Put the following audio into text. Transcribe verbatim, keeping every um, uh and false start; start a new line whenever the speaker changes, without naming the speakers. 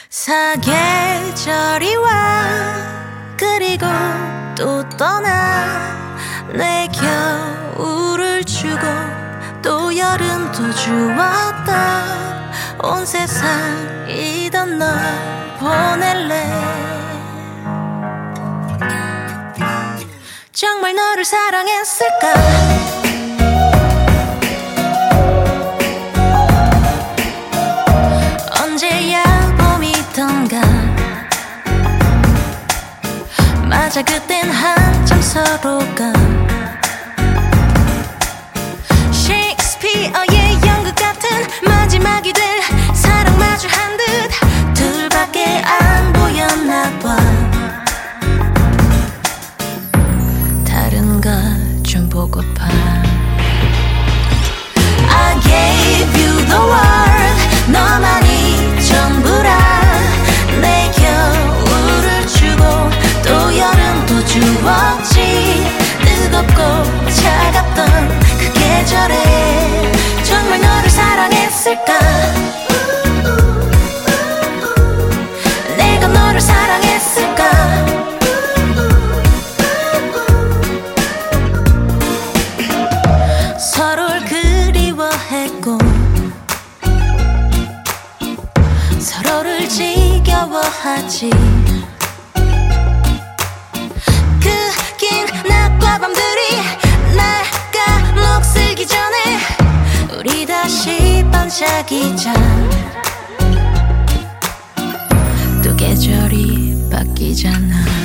사계절이 와 그리고 또 떠나 내 겨울을 주고 또 여름도 주었다 온 세상이던 널 보낼래 정말 너를 사랑했을까 언제야 봄이던가 맞아 그땐 한참 서로가 셰익스피어의 연극 같은 마지막이 될 사랑 마주한 듯 둘밖에 안 보였나 봐 다른 것 좀 보고파 I gave you the world 너만이 전부라 내 겨울을 주고 또 여름도 주었지 뜨겁고 차갑던 그 계절에 정말 너를 사랑했을까 내가 너를 사랑했을까 서로를 그리워했고 서로를 지겨워하지 그 긴 낮과 밤들이 날 까먹슬기 전에 우리 다시 반짝이자 또 계절이 바뀌잖아